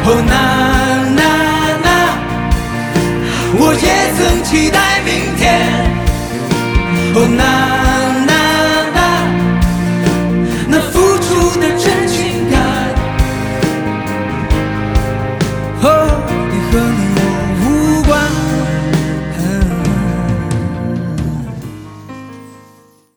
哦那，我也曾期待明天。哦那。